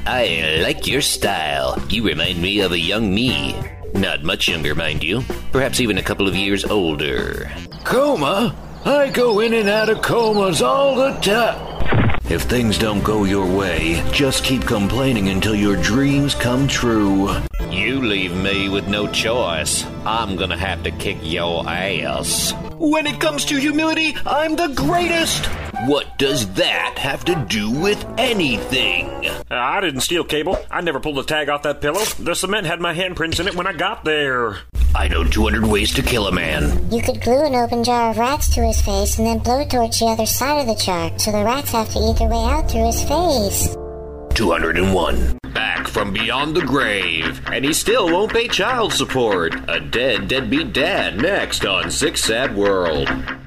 I like your style. You remind me of a young me. Not much younger, mind you. Perhaps even a couple of years older. Coma? I go in and out of comas all the time. If things don't go your way, just keep complaining until your dreams come true. You leave me with no choice. I'm gonna have to kick your ass. When it comes to humility, I'm the greatest. What does that have to do with anything? I didn't steal cable. I never pulled the tag off that pillow. The cement had my handprints in it when I got there. I know 200 ways to kill a man. You could glue an open jar of rats to his face and then blowtorch the other side of the jar, so the rats have to eat their way out through his face. 201. Back from beyond the grave, and he still won't pay child support. A deadbeat dad next on Sick Sad World.